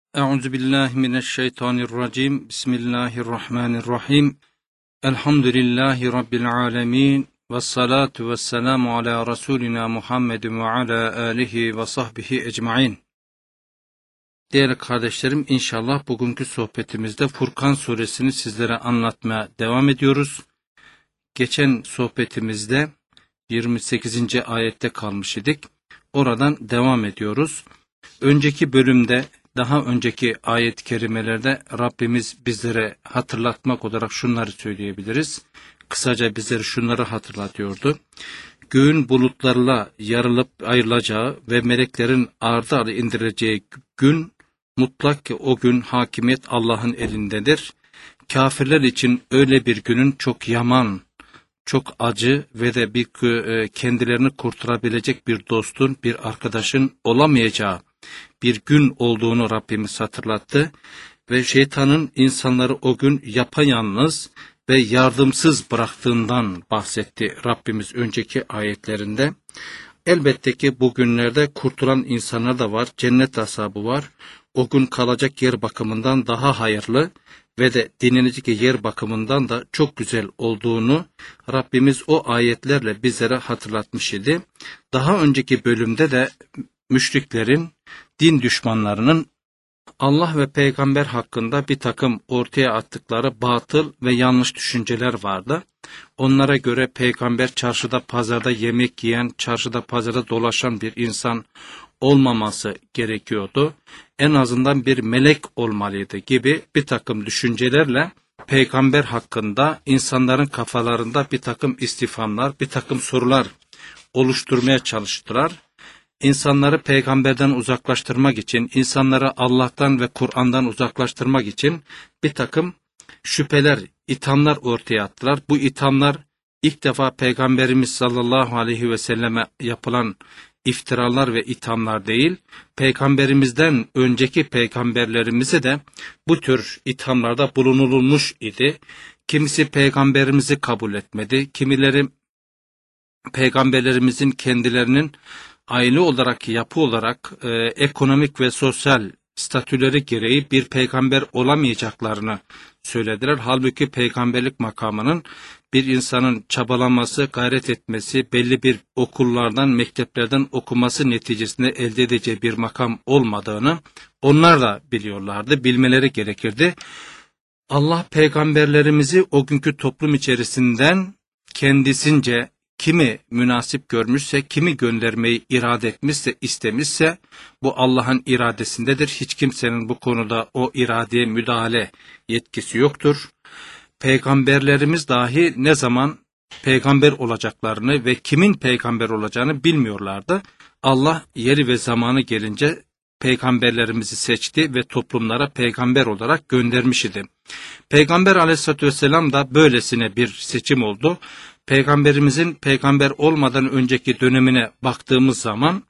Euzubillahimineşşeytanirracim. Bismillahirrahmanirrahim. Elhamdülillahi Rabbil alemin. Vessalatu vesselamu ala Resulina Muhammedin ve ala alihi ve sahbihi ecmain. Değerli kardeşlerim, inşallah bugünkü sohbetimizde Furkan suresini sizlere anlatmaya devam ediyoruz. Geçen sohbetimizde 28. ayette kalmış idik. Oradan devam ediyoruz. Önceki bölümde, daha önceki ayet-i kerimelerde Rabbimiz bizlere hatırlatmak olarak şunları söyleyebiliriz. Kısaca bizlere şunları hatırlatıyordu. Göğün bulutlarla yarılıp ayrılacağı ve meleklerin ardı ardı indirileceği gün, mutlak ki o gün hakimiyet Allah'ın elindedir. Kafirler için öyle bir günün çok yaman, çok acı ve de kendilerini kurtarabilecek bir dostun, bir arkadaşın olamayacağı bir gün olduğunu Rabbimiz hatırlattı ve şeytanın insanları o gün yapayalnız ve yardımsız bıraktığından bahsetti Rabbimiz önceki ayetlerinde. Elbette ki bu günlerde kurtulan insanlar da var, cennet ashabı var. O gün kalacak yer bakımından daha hayırlı ve de dinlenecek yer bakımından da çok güzel olduğunu Rabbimiz o ayetlerle bizlere hatırlatmış idi. Daha önceki bölümde de müşriklerin, din düşmanlarının Allah ve peygamber hakkında bir takım ortaya attıkları batıl ve yanlış düşünceler vardı. Onlara göre peygamber çarşıda pazarda yemek yiyen, çarşıda pazarda dolaşan bir insan olmaması gerekiyordu. En azından bir melek olmalıydı gibi bir takım düşüncelerle peygamber hakkında insanların kafalarında bir takım istifhamlar, bir takım sorular oluşturmaya çalıştılar. İnsanları peygamberden uzaklaştırmak için, insanları Allah'tan ve Kur'an'dan uzaklaştırmak için bir takım şüpheler, ithamlar ortaya attılar. Bu ithamlar ilk defa Peygamberimiz sallallahu aleyhi ve selleme yapılan iftiralar ve ithamlar değil, Peygamberimizden önceki peygamberlerimize de bu tür ithamlarda bulunulmuş idi. Kimisi peygamberimizi kabul etmedi, kimileri peygamberlerimizin kendilerinin aile olarak, yapı olarak, ekonomik ve sosyal statüleri gereği bir peygamber olamayacaklarını söylediler. Halbuki peygamberlik makamının bir insanın çabalaması, gayret etmesi, belli bir okullardan, mekteplerden okuması neticesinde elde edeceği bir makam olmadığını onlar da biliyorlardı, bilmeleri gerekirdi. Allah peygamberlerimizi o günkü toplum içerisinden kendisince kimi münasip görmüşse, kimi göndermeyi irade etmişse, istemişse bu Allah'ın iradesindedir. Hiç kimsenin bu konuda o iradeye müdahale yetkisi yoktur. Peygamberlerimiz dahi ne zaman peygamber olacaklarını ve kimin peygamber olacağını bilmiyorlardı. Allah yeri ve zamanı gelince peygamberlerimizi seçti ve toplumlara peygamber olarak göndermiş idi. Peygamber aleyhissalatü vesselam da böylesine bir seçim oldu. Peygamberimizin peygamber olmadan önceki dönemine baktığımız zaman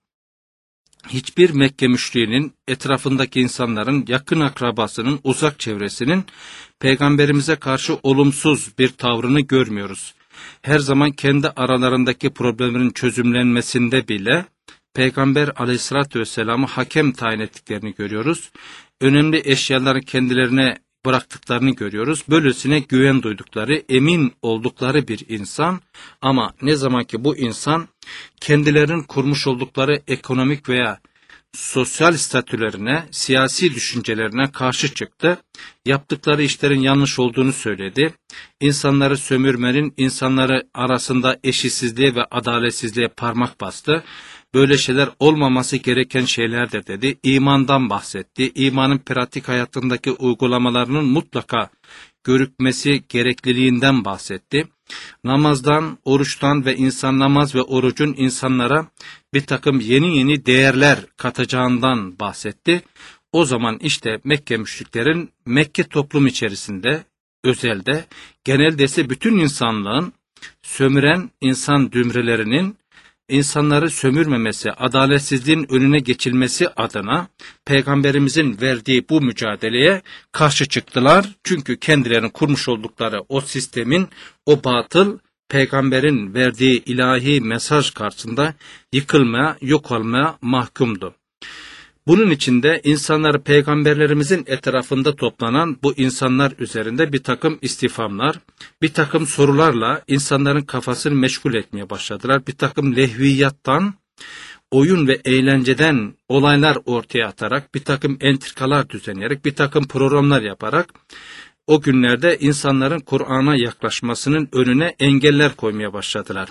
hiçbir Mekke müşriğinin, etrafındaki insanların, yakın akrabasının, uzak çevresinin peygamberimize karşı olumsuz bir tavrını görmüyoruz. Her zaman kendi aralarındaki problemlerin çözümlenmesinde bile Peygamber aleyhissalatü vesselam'ı hakem tayin ettiklerini görüyoruz. Önemli eşyaları kendilerine bıraktıklarını görüyoruz. Böylesine güven duydukları, emin oldukları bir insan, ama ne zaman ki bu insan kendilerinin kurmuş oldukları ekonomik veya sosyal statülerine, siyasi düşüncelerine karşı çıktı, yaptıkları işlerin yanlış olduğunu söyledi, insanları sömürmenin, insanları arasında eşitsizliğe ve adaletsizliğe parmak bastı, böyle şeyler olmaması gereken şeylerdir dedi, imandan bahsetti, imanın pratik hayatındaki uygulamalarının mutlaka görükmesi gerekliliğinden bahsetti. Namazdan, oruçtan ve namaz ve orucun insanlara bir takım yeni değerler katacağından bahsetti. O zaman işte Mekke müşriklerin Mekke toplum içerisinde, özelde, genelde ise bütün insanlığın sömüren insan dümrelerinin insanları sömürmemesi, adaletsizliğin önüne geçilmesi adına Peygamberimizin verdiği bu mücadeleye karşı çıktılar. Çünkü kendilerinin kurmuş oldukları o sistemin, o batıl, Peygamberin verdiği ilahi mesaj karşısında yıkılmaya, yok olmaya mahkumdu. Bunun için de insanlar peygamberlerimizin etrafında toplanan bu insanlar üzerinde bir takım istifamlar, bir takım sorularla insanların kafasını meşgul etmeye başladılar. Bir takım lehviyattan, oyun ve eğlenceden olaylar ortaya atarak, bir takım entrikalar düzenleyerek, bir takım programlar yaparak o günlerde insanların Kur'an'a yaklaşmasının önüne engeller koymaya başladılar.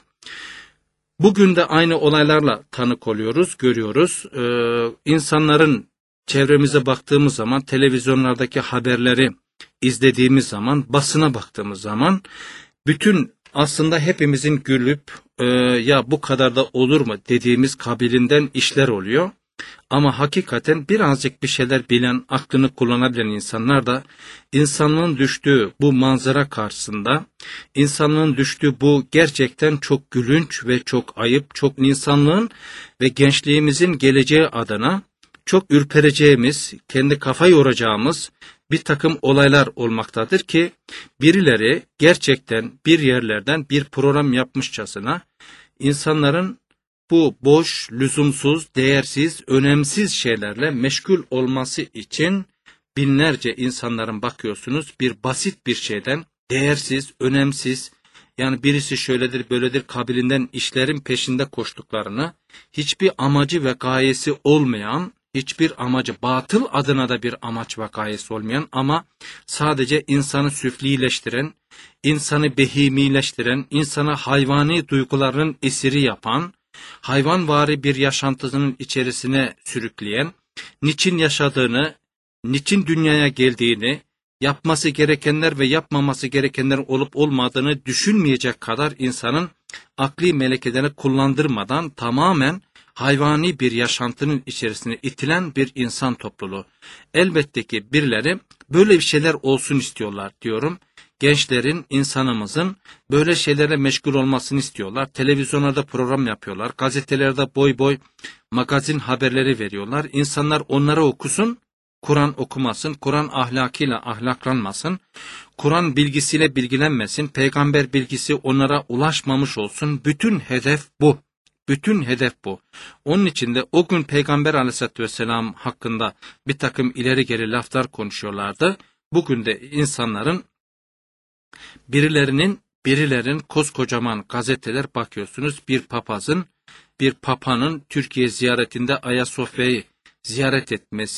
Bugün de aynı olaylarla tanık oluyoruz, görüyoruz. İnsanların çevremize baktığımız zaman, televizyonlardaki haberleri izlediğimiz zaman, basına baktığımız zaman, bütün aslında hepimizin gülüp ya bu kadar da olur mu dediğimiz kabilinden işler oluyor. Ama hakikaten birazcık bir şeyler bilen, aklını kullanabilen insanlar da insanlığın düştüğü bu manzara karşısında, insanlığın düştüğü bu gerçekten çok gülünç ve çok ayıp, çok insanlığın ve gençliğimizin geleceği adına çok ürpereceğimiz, kendi kafa yoracağımız bir takım olaylar olmaktadır ki birileri gerçekten bir yerlerden bir program yapmışçasına insanların bu boş, lüzumsuz, değersiz, önemsiz şeylerle meşgul olması için binlerce insanların bakıyorsunuz bir basit bir şeyden değersiz, önemsiz, yani birisi şöyledir böyledir kabilinden işlerin peşinde koştuklarını, hiçbir amacı ve gayesi olmayan, hiçbir amacı batıl adına da bir amaç ve gayesi olmayan ama sadece insanı süflileştiren, insanı behimileştiren, insanı hayvani duyguların esiri yapan, hayvanvari bir yaşantısının içerisine sürükleyen, niçin yaşadığını, niçin dünyaya geldiğini, yapması gerekenler ve yapmaması gerekenler olup olmadığını düşünmeyecek kadar insanın akli melekelerini kullandırmadan tamamen hayvani bir yaşantının içerisine itilen bir insan topluluğu. Elbette ki birileri böyle bir şeyler olsun istiyorlar diyorum. Gençlerin, insanımızın böyle şeylere meşgul olmasını istiyorlar. Televizyonlarda program yapıyorlar. Gazetelerde boy boy magazin haberleri veriyorlar. İnsanlar onları okusun, Kur'an okumasın, Kur'an ahlakıyla ahlaklanmasın, Kur'an bilgisiyle bilgilenmesin, peygamber bilgisi onlara ulaşmamış olsun. Bütün hedef bu. Bütün hedef bu. Onun için de o gün Peygamber Aleyhisselatü Vesselam hakkında bir takım ileri geri laflar konuşuyorlardı. Bugün de insanların birilerin koskocaman gazeteler bakıyorsunuz bir papanın Türkiye ziyaretinde Ayasofya'yı ziyaret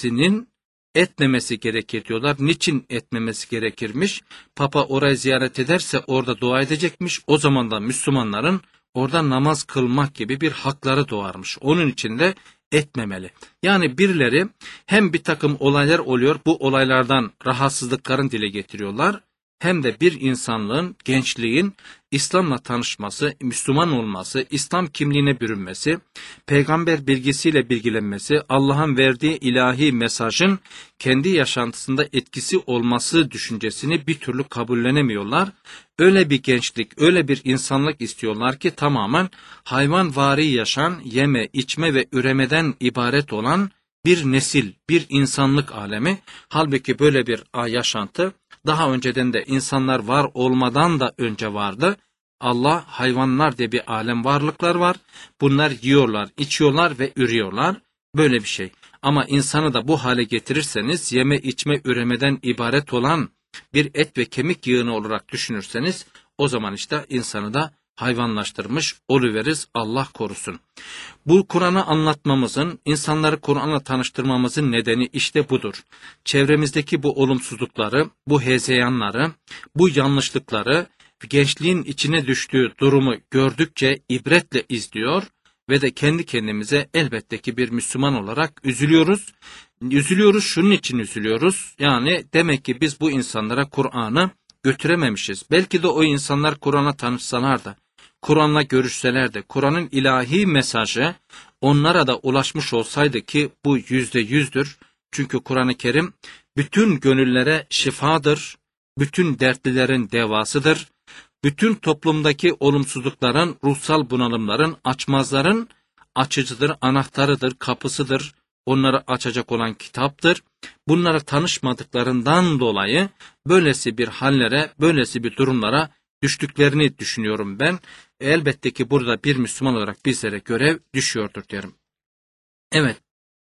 etmemesi gerekir diyorlar. Niçin etmemesi gerekirmiş? Papa orayı ziyaret ederse orada dua edecekmiş. O zaman da Müslümanların orada namaz kılmak gibi bir hakları doğarmış. Onun için de etmemeli. Yani birileri hem bir takım olaylar oluyor, bu olaylardan rahatsızlıklarını dile getiriyorlar, hem de bir insanlığın, gençliğin İslam'la tanışması, Müslüman olması, İslam kimliğine bürünmesi, peygamber bilgisiyle bilgilenmesi, Allah'ın verdiği ilahi mesajın kendi yaşantısında etkisi olması düşüncesini bir türlü kabullenemiyorlar. Öyle bir gençlik, öyle bir insanlık istiyorlar ki tamamen hayvanvari yaşayan, yeme, içme ve üremeden ibaret olan bir nesil, bir insanlık alemi. Halbuki böyle bir yaşantı daha önceden de insanlar var olmadan da önce vardı. Allah, hayvanlar diye bir alem varlıklar var. Bunlar yiyorlar, içiyorlar ve ürüyorlar. Böyle bir şey. Ama insanı da bu hale getirirseniz, yeme, içme, üremeden ibaret olan bir et ve kemik yığını olarak düşünürseniz, o zaman işte insanı da hayvanlaştırmış oluveririz, Allah korusun. Bu Kur'an'ı anlatmamızın, insanları Kur'an'la tanıştırmamızın nedeni işte budur. Çevremizdeki bu olumsuzlukları, bu hezeyanları, bu yanlışlıkları, gençliğin içine düştüğü durumu gördükçe ibretle izliyor ve de kendi kendimize elbette ki bir Müslüman olarak üzülüyoruz. Üzülüyoruz, şunun için üzülüyoruz. Yani demek ki biz bu insanlara Kur'an'ı götürememişiz. Belki de o insanlar Kur'an'a tanışsalar da, Kur'an'la görüşseler de, Kur'an'ın ilahi mesajı onlara da ulaşmış olsaydı ki bu %100'dür. Çünkü Kur'an-ı Kerim bütün gönüllere şifadır, bütün dertlilerin devasıdır, bütün toplumdaki olumsuzlukların, ruhsal bunalımların, açmazların açıcıdır, anahtarıdır, kapısıdır, onları açacak olan kitaptır. Bunlara tanışmadıklarından dolayı böylesi bir hallere, böylesi bir durumlara düştüklerini düşünüyorum ben. Elbette ki burada bir Müslüman olarak bizlere görev düşüyordur derim. Evet,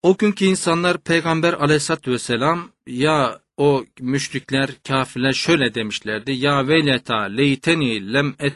O günkü insanlar Peygamber aleyhissalatü vesselam, ya o müşrikler, kafirler şöyle demişlerdi. Ya veyleta leyteni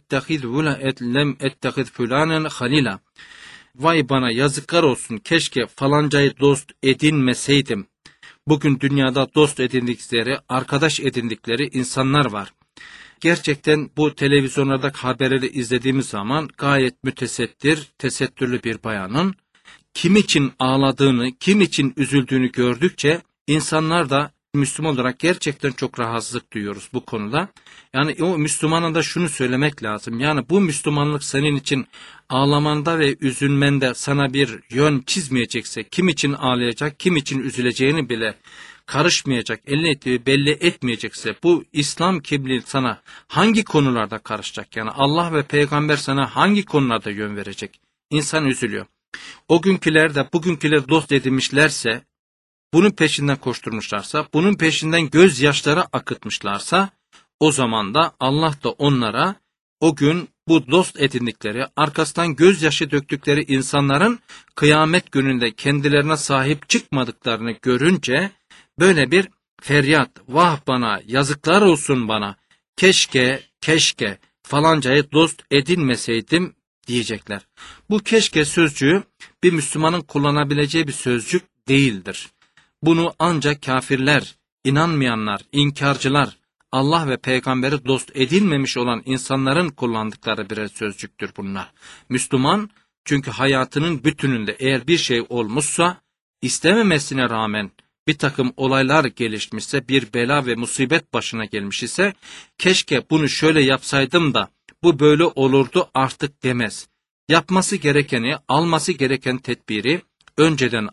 lem ettehiz fulanen halila. Vay bana, yazıklar olsun, keşke falancayı dost edinmeseydim. Bugün dünyada dost edindikleri, arkadaş edindikleri insanlar var. Gerçekten bu televizyonlardaki haberleri izlediğimiz zaman gayet mütesettir, tesettürlü bir bayanın kim için ağladığını, kim için üzüldüğünü gördükçe insanlar da Müslüman olarak gerçekten çok rahatsızlık duyuyoruz bu konuda. Yani o Müslümana da şunu söylemek lazım. Yani bu Müslümanlık senin için ağlamanda ve üzülmende sana bir yön çizmeyecekse, kim için ağlayacak, kim için üzüleceğini bile karışmayacak, belli etmeyecekse, bu İslam kimliği sana hangi konularda karışacak? Yani Allah ve peygamber sana hangi konularda yön verecek? İnsan üzülüyor. O günküler de bugünküler dost edinmişlerse, bunun peşinden koşturmuşlarsa, bunun peşinden gözyaşları akıtmışlarsa, o zaman da Allah da onlara o gün bu dost edindikleri, arkasından gözyaşı döktükleri insanların kıyamet gününde kendilerine sahip çıkmadıklarını görünce böyle bir feryat, vah bana, yazıklar olsun bana, keşke falancayı dost edinmeseydim diyecekler. Bu keşke sözcüğü bir Müslümanın kullanabileceği bir sözcük değildir. Bunu ancak kafirler, inanmayanlar, inkarcılar, Allah ve peygamberi dost edinmemiş olan insanların kullandıkları birer sözcüktür bunlar. Müslüman, çünkü hayatının bütününde eğer bir şey olmuşsa, istememesine rağmen bir takım olaylar gelişmişse, bir bela ve musibet başına gelmiş ise, keşke bunu şöyle yapsaydım da bu böyle olurdu artık demez. Yapması gerekeni, alması gereken tedbiri önceden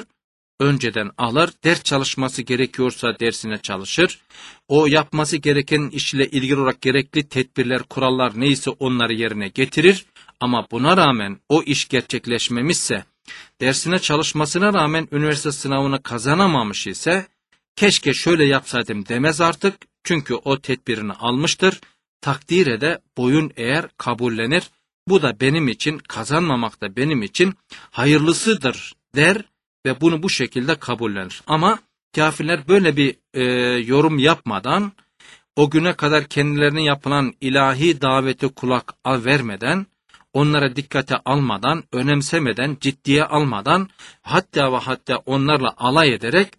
alır, ders çalışması gerekiyorsa dersine çalışır, o yapması gereken işle ilgili olarak gerekli tedbirler, kurallar neyse onları yerine getirir, ama buna rağmen o iş gerçekleşmemişse, dersine çalışmasına rağmen üniversite sınavını kazanamamış ise, keşke şöyle yapsaydım demez artık, çünkü o tedbirini almıştır, takdire de boyun eğer, kabullenir, bu da benim için, kazanmamak da benim için hayırlısıdır der ve bunu bu şekilde kabullenir. Ama kafirler böyle bir yorum yapmadan, o güne kadar kendilerine yapılan ilahi davete kulak vermeden, onlara dikkate almadan, önemsemeden, ciddiye almadan, hatta onlarla alay ederek,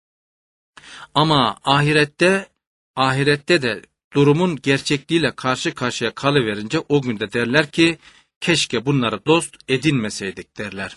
ama ahirette de durumun gerçekliğiyle karşı karşıya kalıverince o günde derler ki, keşke bunları dost edinmeseydik derler.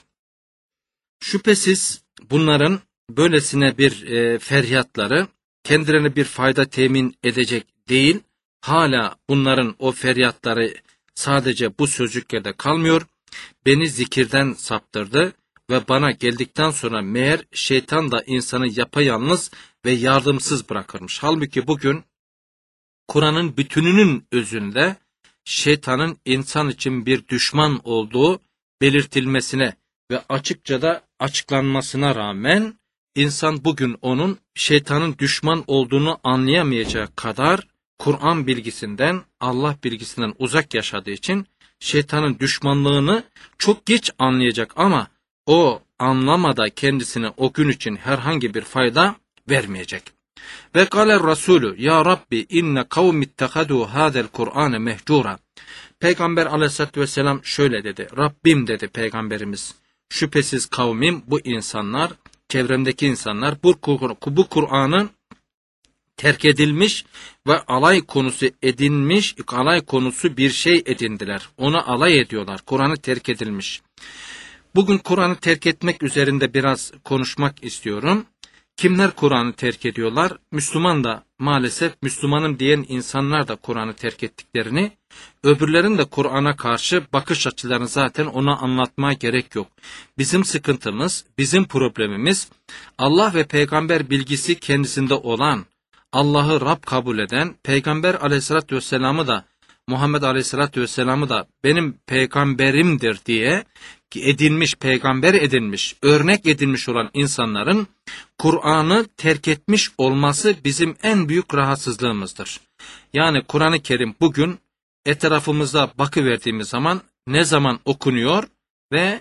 Şüphesiz bunların böylesine bir feryatları kendilerine bir fayda temin edecek değil, hala bunların o feryatları sadece bu sözcüklerde kalmıyor, beni zikirden saptırdı ve bana geldikten sonra meğer şeytan da insanı yapayalnız ve yardımsız bırakırmış. Halbuki bugün Kur'an'ın bütününün özünde şeytanın insan için bir düşman olduğu belirtilmesine ve açıkça da açıklanmasına rağmen insan bugün onun şeytanın düşman olduğunu anlayamayacağı kadar Kur'an bilgisinden, Allah bilgisinden uzak yaşadığı için şeytanın düşmanlığını çok geç anlayacak, ama o anlamada kendisine o gün için herhangi bir fayda vermeyecek. Ve kâler Resulü, ya Rabbi inne kavmi ittehadû hâzel Kur'âne mehcûra. Peygamber aleyhissalatü vesselam şöyle dedi, Rabbim dedi Peygamberimiz, şüphesiz kavmim, bu insanlar, çevremdeki insanlar bu Kur'an'ı terk edilmiş ve alay konusu edinmiş, alay konusu bir şey edindiler. Ona alay ediyorlar. Kur'an'ı terk edilmiş. Bugün Kur'an'ı terk etmek üzerinde biraz konuşmak istiyorum. Kimler Kur'an'ı terk ediyorlar? Müslüman da maalesef, Müslümanım diyen insanlar da Kur'an'ı terk ettiklerini, öbürlerin de Kur'an'a karşı bakış açılarını zaten ona anlatmaya gerek yok. Bizim sıkıntımız, bizim problemimiz, Allah ve peygamber bilgisi kendisinde olan, Allah'ı Rab kabul eden, Peygamber aleyhissalatü vesselam'ı da, Muhammed aleyhissalatü vesselam'ı da benim peygamberimdir diye edinmiş, peygamber edinmiş, örnek edinmiş olan insanların Kur'an'ı terk etmiş olması bizim en büyük rahatsızlığımızdır. Yani Kur'an-ı Kerim bugün etrafımızda bakıverdiğimiz zaman ne zaman okunuyor ve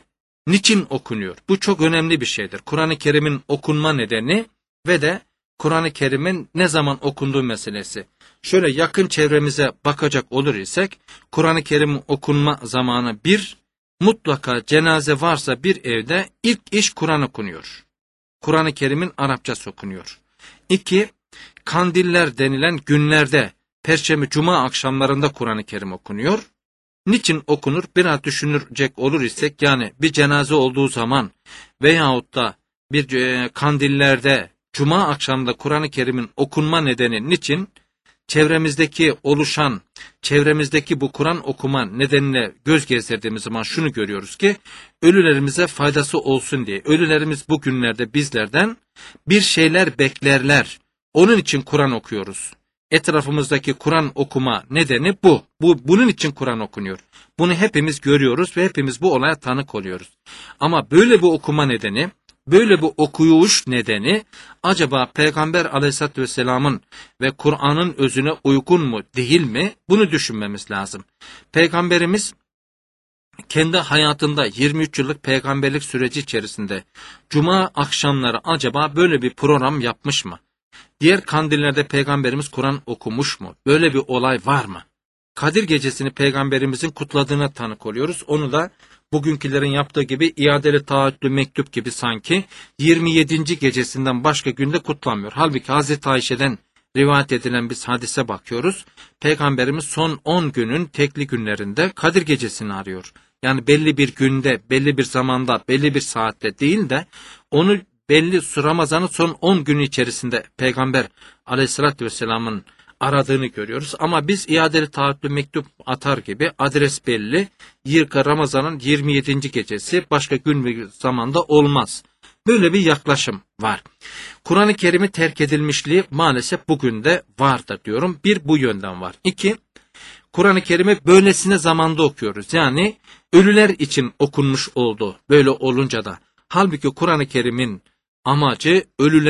niçin okunuyor? Bu çok önemli bir şeydir. Kur'an-ı Kerim'in okunma nedeni ve de Kur'an-ı Kerim'in ne zaman okunduğu meselesi. Şöyle yakın çevremize bakacak olur isek, Kur'an-ı Kerim'in okunma zamanı mutlaka cenaze varsa bir evde ilk iş Kur'an okunuyor. Kur'an-ı Kerim'in Arapçası okunuyor. 2. Kandiller denilen günlerde, Perşembe, Cuma akşamlarında Kur'an-ı Kerim okunuyor. Niçin okunur? Biraz düşünecek olur isek, yani bir cenaze olduğu zaman veyahut da bir kandillerde, Cuma akşamında Kur'an-ı Kerim'in okunma nedeni niçin? Çevremizdeki bu Kur'an okuma nedenine göz gezdirdiğimiz zaman şunu görüyoruz ki, ölülerimize faydası olsun diye. Ölülerimiz bugünlerde bizlerden bir şeyler beklerler. Onun için Kur'an okuyoruz. Etrafımızdaki Kur'an okuma nedeni bu. Bunun için Kur'an okunuyor. Bunu hepimiz görüyoruz ve hepimiz bu olaya tanık oluyoruz. Ama böyle bir okuma nedeni, böyle bir okuyuş nedeni acaba Peygamber Aleyhisselatü Vesselam'ın ve Kur'an'ın özüne uygun mu değil mi? Bunu düşünmemiz lazım. Peygamberimiz kendi hayatında 23 yıllık peygamberlik süreci içerisinde Cuma akşamları acaba böyle bir program yapmış mı? Diğer kandillerde Peygamberimiz Kur'an okumuş mu? Böyle bir olay var mı? Kadir Gecesi'ni Peygamberimizin kutladığına tanık oluyoruz. Onu da bugünkülerin yaptığı gibi iadeli taahhütlü mektup gibi sanki 27. gecesinden başka günde kutlanmıyor. Halbuki Hazreti Ayşe'den rivayet edilen bir hadise bakıyoruz. Peygamberimiz son 10 günün tekli günlerinde Kadir Gecesi'ni arıyor. Yani belli bir günde, belli bir zamanda, belli bir saatte değil de onu Ramazan'ın son 10 günü içerisinde Peygamber Aleyhisselatü Vesselam'ın aradığını görüyoruz. Ama biz iadeli taahhütlü mektup atar gibi adres belli. Ramazan'ın 27. gecesi, başka gün ve zamanda olmaz. Böyle bir yaklaşım var. Kur'an-ı Kerim'i terk edilmişliği maalesef bugün de vardır diyorum. Bir, bu yönden var. 2, Kur'an-ı Kerim'i böylesine zamanda okuyoruz. Yani ölüler için okunmuş oldu. Böyle olunca da. Halbuki Kur'an-ı Kerim'in amacı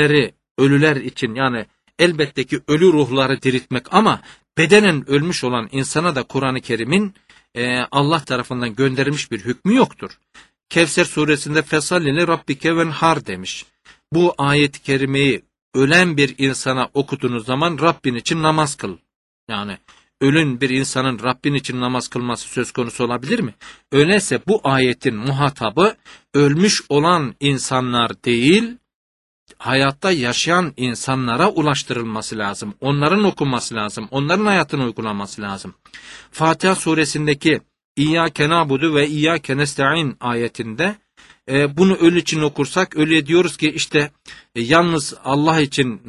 ölüler için, yani elbette ki ölü ruhları diriltmek, ama bedenen ölmüş olan insana da Kur'an-ı Kerim'in Allah tarafından gönderilmiş bir hükmü yoktur. Kevser suresinde fesallili rabbike venhar demiş. Bu ayet-i kerimeyi ölen bir insana okuduğunuz zaman Rabbin için namaz kıl. Yani ölün bir insanın Rabbin için namaz kılması söz konusu olabilir mi? Öyleyse bu ayetin muhatabı ölmüş olan insanlar değil, hayatta yaşayan insanlara ulaştırılması lazım. Onların okunması lazım. Onların hayatını uygulaması lazım. Fatiha suresindeki İyyâke na'budu ve İyyâke nesta'in ayetinde bunu ölü için okursak, ölüye diyoruz ki işte yalnız Allah için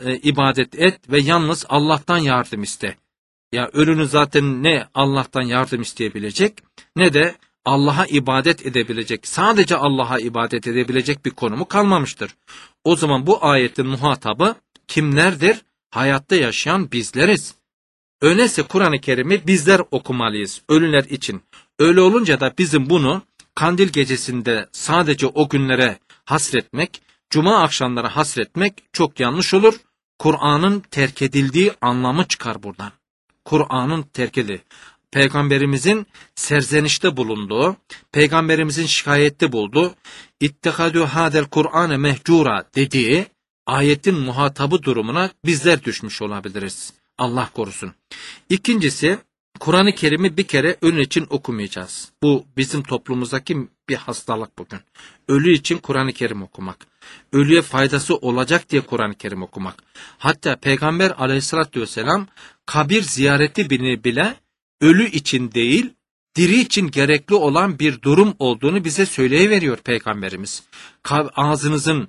ibadet et ve yalnız Allah'tan yardım iste. Ya ölünün zaten ne Allah'tan yardım isteyebilecek ne de Allah'a ibadet edebilecek, sadece Allah'a ibadet edebilecek bir konumu kalmamıştır. O zaman bu ayetin muhatabı kimlerdir? Hayatta yaşayan bizleriz. Öyleyse Kur'an-ı Kerim'i bizler okumalıyız ölüler için. Öyle olunca da bizim bunu Kandil gecesinde sadece o günlere hasretmek, Cuma akşamları hasretmek çok yanlış olur. Kur'an'ın terk edildiği anlamı çıkar buradan. Kur'an'ın terk edildiği. Peygamberimizin serzenişte bulunduğu, Peygamberimizin şikayette bulduğu, İttekadü hadel Kur'ane mehcura dediği ayetin muhatabı durumuna bizler düşmüş olabiliriz. Allah korusun. İkincisi, Kur'an-ı Kerim'i bir kere ölü için okumayacağız. Bu bizim toplumumuzdaki bir hastalık bugün. Ölü için Kur'an-ı Kerim okumak. Ölüye faydası olacak diye Kur'an-ı Kerim okumak. Hatta Peygamber Aleyhisselatü Vesselam kabir ziyareti bile ölü için değil, diri için gerekli olan bir durum olduğunu bize söyleyiveriyor Peygamberimiz. Ağzınızın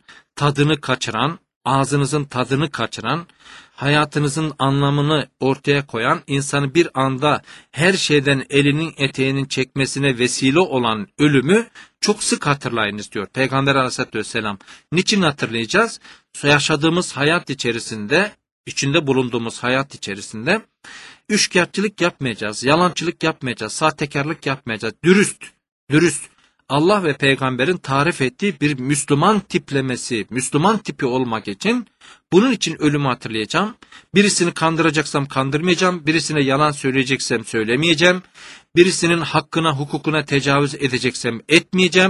tadını kaçıran, hayatınızın anlamını ortaya koyan, insanı bir anda her şeyden elinin eteğinin çekmesine vesile olan ölümü çok sık hatırlayınız diyor Peygamber Aleyhisselatü Vesselam. Niçin hatırlayacağız? Yaşadığımız hayat içerisinde, içinde bulunduğumuz hayat içerisinde üçkağıtçılık yapmayacağız, yalancılık yapmayacağız, sahtekarlık yapmayacağız, dürüst. Allah ve Peygamber'in tarif ettiği bir Müslüman tiplemesi, Müslüman tipi olmak için bunun için ölümü hatırlayacağım. Birisini kandıracaksam kandırmayacağım, birisine yalan söyleyeceksem söylemeyeceğim, birisinin hakkına, hukukuna tecavüz edeceksem etmeyeceğim,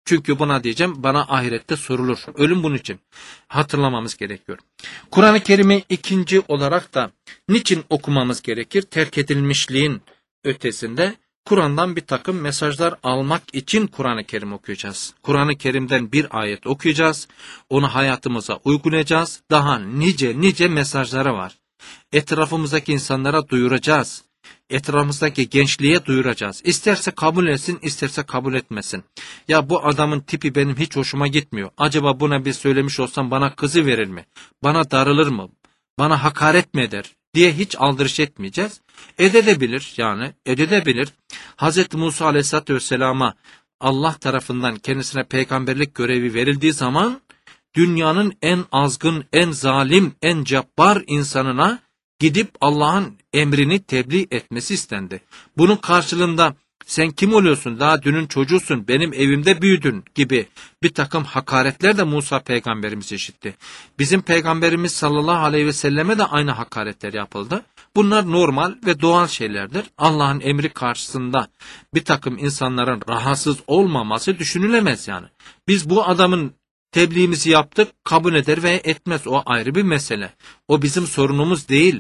Çünkü buna diyeceğim, bana ahirette sorulur. Ölüm bunun için. Hatırlamamız gerekiyor. Kur'an-ı Kerim'i ikinci olarak da niçin okumamız gerekir? Terk edilmişliğin ötesinde Kur'an'dan bir takım mesajlar almak için Kur'an-ı Kerim okuyacağız. Kur'an-ı Kerim'den bir ayet okuyacağız. Onu hayatımıza uygulayacağız. Daha nice mesajları var. Etrafımızdaki insanlara duyuracağız. Etrafımızdaki gençliğe duyuracağız. İsterse kabul etsin, isterse kabul etmesin. Ya bu adamın tipi benim hiç hoşuma gitmiyor. Acaba buna bir söylemiş olsam bana kızı verir mi? Bana darılır mı? Bana hakaret mi eder? Diye hiç aldırış etmeyeceğiz. Edebilir. Hz. Musa Aleyhisselatü Vesselam'a Allah tarafından kendisine peygamberlik görevi verildiği zaman dünyanın en azgın, en zalim, en cabbar insanına gidip Allah'ın emrini tebliğ etmesi istendi. Bunun karşılığında sen kim oluyorsun, daha dünün çocuğusun, benim evimde büyüdün gibi bir takım hakaretler de Musa peygamberimiz işitti. Bizim peygamberimiz sallallahu aleyhi ve selleme de aynı hakaretler yapıldı. Bunlar normal ve doğal şeylerdir. Allah'ın emri karşısında bir takım insanların rahatsız olmaması düşünülemez yani. Biz bu adamın tebliğimizi yaptık, kabul eder veya etmez, o ayrı bir mesele. O bizim sorunumuz değil.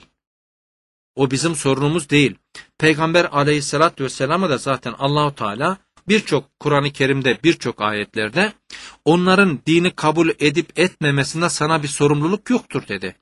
Peygamber aleyhissalatü vesselam'a da zaten Allahu Teala birçok Kur'an-ı Kerim'de, birçok ayetlerde onların dini kabul edip etmemesinde sana bir sorumluluk yoktur dedi.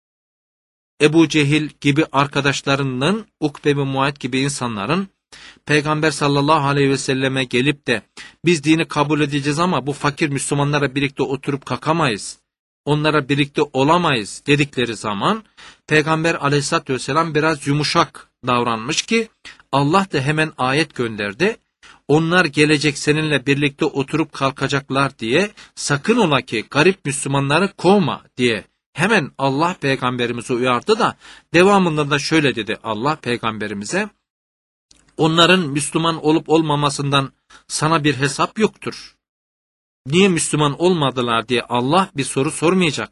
Ebu Cehil gibi arkadaşlarının, Ukbe ve Muayt gibi insanların Peygamber sallallahu aleyhi ve selleme gelip de biz dini kabul edeceğiz ama bu fakir Müslümanlara birlikte oturup kakamayız, onlara birlikte olamayız dedikleri zaman Peygamber aleyhissalatü vesselam biraz yumuşak davranmış ki Allah da hemen ayet gönderdi. Onlar gelecek seninle birlikte oturup kalkacaklar diye, sakın ola ki garip Müslümanları kovma diye hemen Allah peygamberimizi uyardı da devamında da şöyle dedi Allah peygamberimize: onların Müslüman olup olmamasından sana bir hesap yoktur. Niye Müslüman olmadılar diye Allah bir soru sormayacak.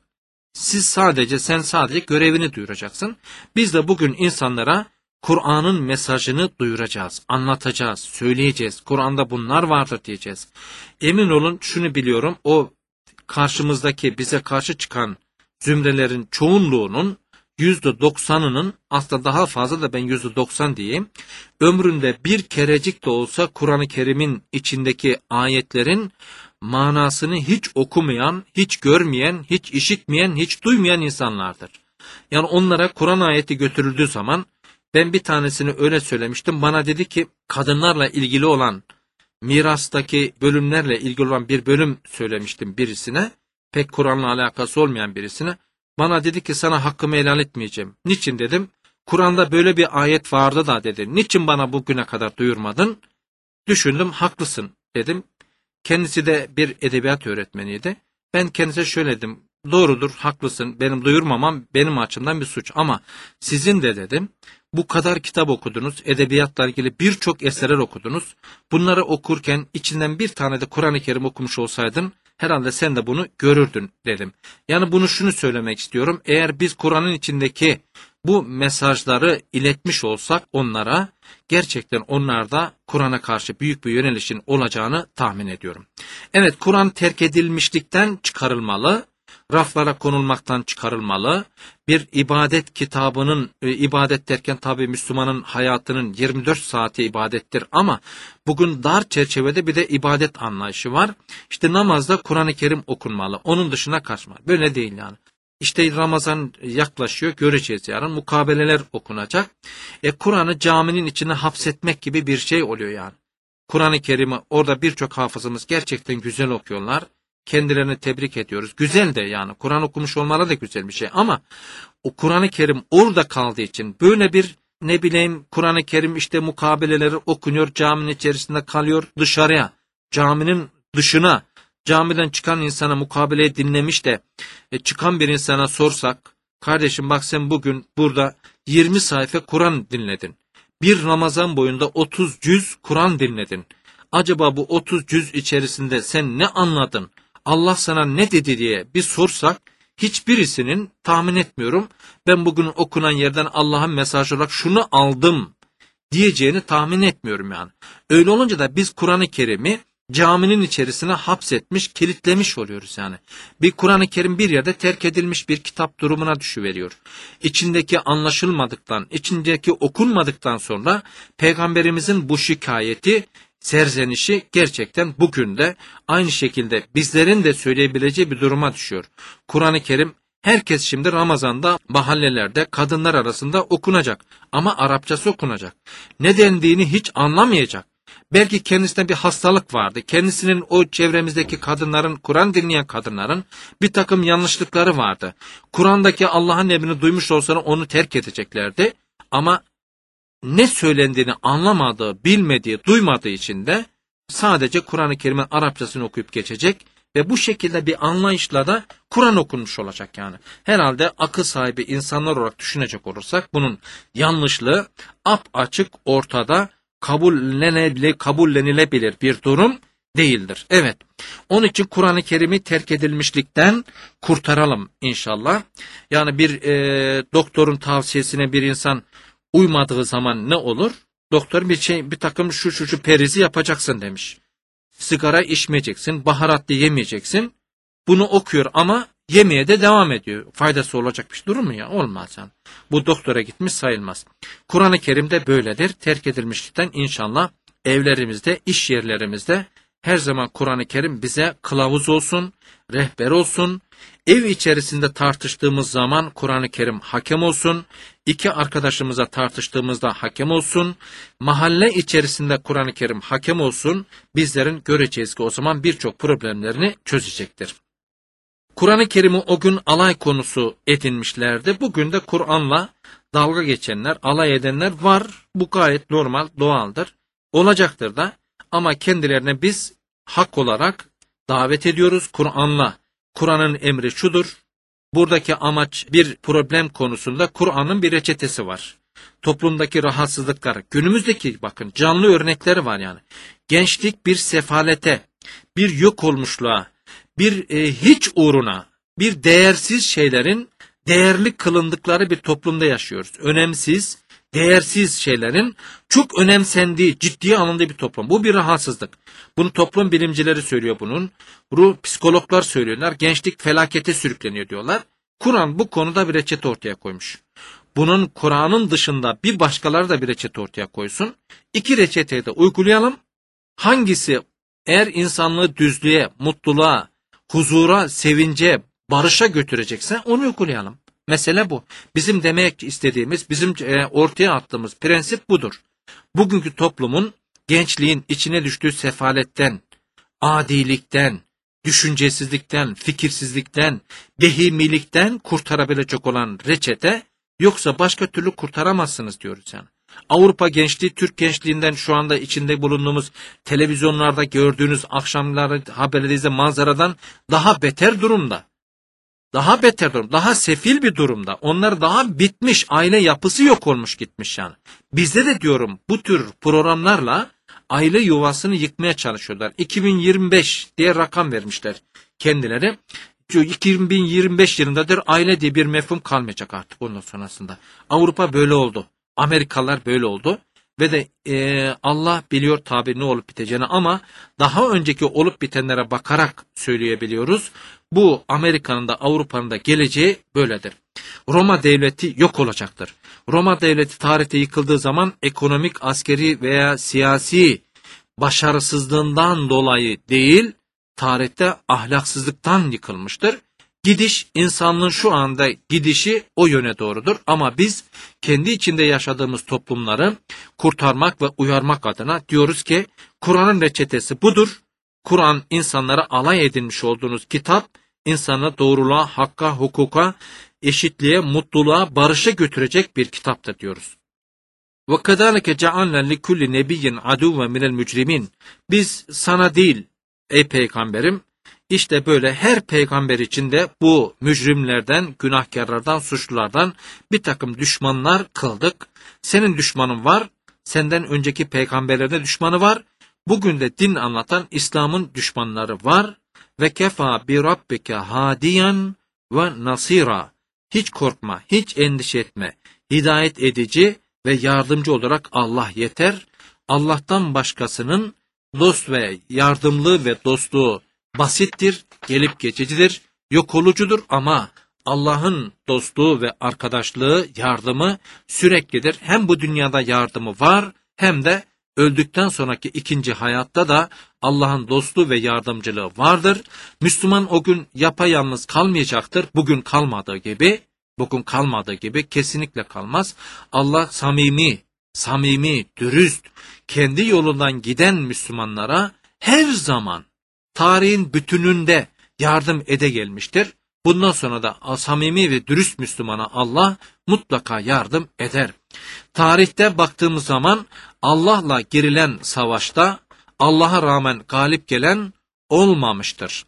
Sen sadece görevini duyuracaksın. Biz de bugün insanlara Kur'an'ın mesajını duyuracağız, anlatacağız, söyleyeceğiz. Kur'an'da bunlar vardır diyeceğiz. Emin olun, şunu biliyorum, o karşımızdaki bize karşı çıkan zümrelerin çoğunluğunun %90'ının, aslında daha fazla da ben %90 diyeyim, ömründe bir kerecik de olsa Kur'an-ı Kerim'in içindeki ayetlerin manasını hiç okumayan, hiç görmeyen, hiç işitmeyen, hiç duymayan insanlardır. Yani onlara Kur'an ayeti götürüldüğü zaman, ben bir tanesini öyle söylemiştim, bana dedi ki kadınlarla ilgili olan, mirastaki bölümlerle ilgili olan bir bölüm söylemiştim birisine, pek Kur'an'la alakası olmayan birisine. Bana dedi ki sana hakkımı helal etmeyeceğim. Niçin dedim? Kur'an'da böyle bir ayet vardı da dedi. Niçin bana bugüne kadar duyurmadın? Düşündüm, haklısın dedim. Kendisi de bir edebiyat öğretmeniydi. Ben kendisine şöyle dedim: doğrudur, haklısın, benim duyurmamam benim açımdan bir suç ama sizin de dedim, bu kadar kitap okudunuz, edebiyatla ilgili birçok eserler okudunuz. Bunları okurken içinden bir tane de Kur'an-ı Kerim okumuş olsaydın herhalde sen de bunu görürdün dedim. Yani şunu söylemek istiyorum: eğer biz Kur'an'ın içindeki bu mesajları iletmiş olsak onlara, gerçekten onlarda Kur'an'a karşı büyük bir yönelişin olacağını tahmin ediyorum. Evet, Kur'an terk edilmişlikten çıkarılmalı, raflara konulmaktan çıkarılmalı. Bir ibadet kitabının, ibadet derken tabi Müslümanın hayatının 24 saati ibadettir ama bugün dar çerçevede bir de ibadet anlayışı var. İşte namazda Kur'an-ı Kerim okunmalı, onun dışına kaçma. Böyle değil yani. İşte Ramazan yaklaşıyor, göreceğiz yarın, mukabeleler okunacak. Kur'an'ı caminin içine hapsetmek gibi bir şey oluyor yani. Kur'an-ı Kerim'i orada birçok hafızımız gerçekten güzel okuyorlar. Kendilerini tebrik ediyoruz. Güzel de yani, Kur'an okumuş olmaları da güzel bir şey ama o Kur'an-ı Kerim orada kaldığı için böyle bir, Kur'an-ı Kerim işte mukabeleleri okunuyor, caminin içerisinde kalıyor, dışarıya, caminin dışına, camiden çıkan insana mukabeleyi dinlemiş de çıkan bir insana sorsak, kardeşim bak sen bugün burada 20 sayfa Kur'an dinledin. Bir Ramazan boyunda 30 cüz Kur'an dinledin. Acaba bu 30 cüz içerisinde sen ne anladın? Allah sana ne dedi diye bir sorsak, hiçbirisinin, tahmin etmiyorum, ben bugün okunan yerden Allah'ın mesajı olarak şunu aldım diyeceğini tahmin etmiyorum yani. Öyle olunca da biz Kur'an-ı Kerim'i caminin içerisine hapsetmiş, kilitlemiş oluyoruz yani. Bir Kur'an-ı Kerim bir yerde terk edilmiş bir kitap durumuna düşüveriyor. İçindeki anlaşılmadıktan, içindeki okunmadıktan sonra Peygamberimizin bu şikayeti, serzenişi gerçekten bugün de aynı şekilde bizlerin de söyleyebileceği bir duruma düşüyor. Kur'an-ı Kerim herkes şimdi Ramazan'da mahallelerde kadınlar arasında okunacak ama Arapçası okunacak. Ne dendiğini hiç anlamayacak. Belki kendisine bir hastalık vardı. Kendisinin o çevremizdeki kadınların, Kur'an dinleyen kadınların bir takım yanlışlıkları vardı. Kur'an'daki Allah'ın emrini duymuş olsalar onu terk edeceklerdi. Ama ne söylendiğini anlamadığı, bilmediği, duymadığı için de sadece Kur'an-ı Kerim'in Arapçasını okuyup geçecek ve bu şekilde bir anlayışla da Kur'an okunmuş olacak yani. Herhalde akıl sahibi insanlar olarak düşünecek olursak bunun yanlışlığı apaçık ortada, kabullenilebilir bir durum değildir. Evet, onun için Kur'an-ı Kerim'i terk edilmişlikten kurtaralım inşallah. Yani bir doktorun tavsiyesine bir insan uymadığı zaman ne olur? Doktor bir takım şu perizi yapacaksın demiş. Sigara içmeyeceksin, baharatlı yemeyeceksin. Bunu okuyor ama yemeye de devam ediyor. Faydası olacak bir durum mu ya? Olmaz yani. Bu doktora gitmiş sayılmaz. Kur'an-ı Kerim de böyledir. Terk edilmişlikten inşallah evlerimizde, iş yerlerimizde her zaman Kur'an-ı Kerim bize kılavuz olsun, rehber olsun. Ev içerisinde tartıştığımız zaman Kur'an-ı Kerim hakem olsun. İki arkadaşımıza tartıştığımızda hakem olsun. Mahalle içerisinde Kur'an-ı Kerim hakem olsun. Bizlerin göreceğiz ki o zaman birçok problemlerini çözecektir. Kur'an-ı Kerim'i o gün alay konusu edinmişlerdi. Bugün de Kur'an'la dalga geçenler, alay edenler var. Bu gayet normal, doğaldır. Olacaktır da ama kendilerine biz hak olarak davet ediyoruz Kur'an'la. Kur'an'ın emri şudur. Buradaki amaç bir problem konusunda Kur'an'ın bir reçetesi var. Toplumdaki rahatsızlıklar, günümüzdeki bakın canlı örnekleri var yani. Gençlik bir sefalete, bir yok olmuşluğa, bir hiç uğruna, bir değersiz şeylerin değerli kılındıkları bir toplumda yaşıyoruz. Önemsiz, değersiz şeylerin çok önemsendiği, ciddiye alındığı bir toplum. Bu bir rahatsızlık. Bunu toplum bilimcileri söylüyor bunun. Ruh psikologlar söylüyorlar. Gençlik felakete sürükleniyor diyorlar. Kur'an bu konuda bir reçete ortaya koymuş. Bunun Kur'an'ın dışında bir başkaları da bir reçete ortaya koysun. İki reçeteyi de uygulayalım. Hangisi eğer insanlığı düzlüğe, mutluluğa, huzura, sevince, barışa götürecekse onu uygulayalım. Mesele bu. Bizim demek istediğimiz, bizim ortaya attığımız prensip budur. Bugünkü toplumun gençliğin içine düştüğü sefaletten, adilikten, düşüncesizlikten, fikirsizlikten, behimilikten kurtarabilecek olan reçete, yoksa başka türlü kurtaramazsınız diyoruz yani. Avrupa gençliği, Türk gençliğinden şu anda içinde bulunduğumuz televizyonlarda gördüğünüz akşamları haberlerinizde manzaradan daha beter durumda. Daha beter durum, daha sefil bir durumda. Onlar daha bitmiş, aile yapısı yok olmuş gitmiş yani. Bizde de diyorum bu tür programlarla aile yuvasını yıkmaya çalışıyorlar. 2025 diye rakam vermişler kendileri. 2025 yılındadır aile diye bir mefhum kalmayacak artık ondan sonrasında. Avrupa böyle oldu. Amerikalılar böyle oldu. Ve de Allah biliyor tabi ne olup biteceğini ama daha önceki olup bitenlere bakarak söyleyebiliyoruz. Bu Amerika'nın da Avrupa'nın da geleceği böyledir. Roma devleti yok olacaktır. Roma devleti tarihte yıkıldığı zaman ekonomik, askeri veya siyasi başarısızlığından dolayı değil, tarihte ahlaksızlıktan yıkılmıştır. Gidiş, insanlığın şu anda gidişi o yöne doğrudur. Ama biz kendi içinde yaşadığımız toplumları kurtarmak ve uyarmak adına diyoruz ki Kur'an'ın reçetesi budur. Kur'an insanlara alay edilmiş olduğunuz kitap, insanı doğruluğa, hakka, hukuka, eşitliğe, mutluluğa, barışa götürecek bir kitaptır diyoruz. وَكَذَٰلِكَ جَعَلْنَا لِكُلِّ نَبِيٍّ عَدُوًّا مِنَ الْمُجْرِمِينَ Biz sana değil ey peygamberim, İşte böyle her peygamber içinde bu mücrimlerden, günahkarlardan, suçlulardan bir takım düşmanlar kıldık. Senin düşmanın var, senden önceki peygamberlerine düşmanı var. Bugün de din anlatan İslam'ın düşmanları var. Ve kefa bi rabbike hadiyan ve nasira. Hiç korkma, hiç endişe etme. Hidayet edici ve yardımcı olarak Allah yeter. Allah'tan başkasının dost ve yardımlığı ve dostluğu basittir, gelip geçicidir, yok olucudur ama Allah'ın dostluğu ve arkadaşlığı, yardımı süreklidir. Hem bu dünyada yardımı var hem de öldükten sonraki ikinci hayatta da Allah'ın dostluğu ve yardımcılığı vardır. Müslüman o gün yapayalnız kalmayacaktır. Bugün kalmadığı gibi kesinlikle kalmaz. Allah samimi, dürüst, kendi yolundan giden Müslümanlara her zaman tarihin bütününde yardım ede gelmiştir. Bundan sonra da samimi ve dürüst Müslümana Allah mutlaka yardım eder. Tarihte baktığımız zaman Allah'la girilen savaşta Allah'a rağmen galip gelen olmamıştır.